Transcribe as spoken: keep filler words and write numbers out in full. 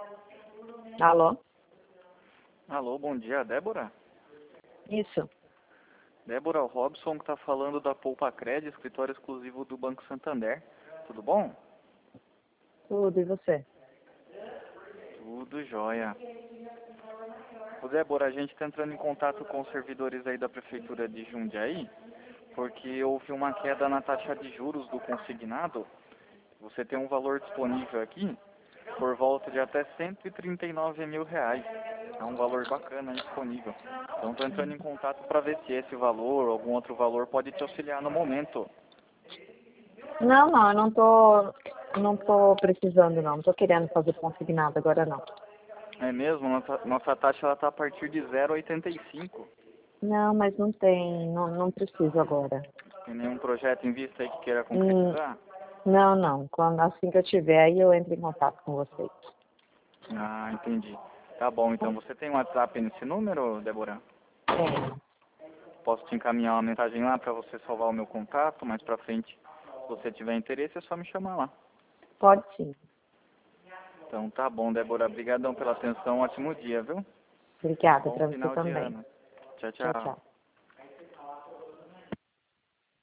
Alô? Alô, bom dia, Débora? Isso. Débora, o Robson que tá falando da Poupa Cred, escritório exclusivo do Banco Santander. Tudo bom? Tudo, e você? Tudo jóia. Ô Débora, a gente tá entrando em contato com os servidores aí da Prefeitura de Jundiaí, porque houve uma queda na taxa de juros do consignado. Você tem um valor disponível aqui por volta de até cento e trinta e nove mil reais. É um valor bacana aí disponível. Então estou entrando em contato para ver se esse valor ou algum outro valor pode te auxiliar no momento. Não, não, eu não tô, não tô precisando não, não tô querendo fazer consignado agora não. É mesmo? Nossa, nossa taxa ela está a partir de zero vírgula oitenta e cinco. Não, mas não tem, não, não preciso agora. Tem nenhum projeto em vista aí que queira Hum, concretizar? não, não, quando assim que eu tiver aí eu entro em contato com vocês. Ah, entendi. Tá bom, então você tem um WhatsApp nesse número, Débora? Tem. Posso te encaminhar uma mensagem lá para você salvar o meu contato, mais pra frente, se você tiver interesse, é só me chamar lá. Pode sim. Então tá bom, Débora. Obrigadão pela atenção. Ótimo dia, viu? Obrigada Bom para você final de também. ano. Tchau, Tchau, tchau. tchau.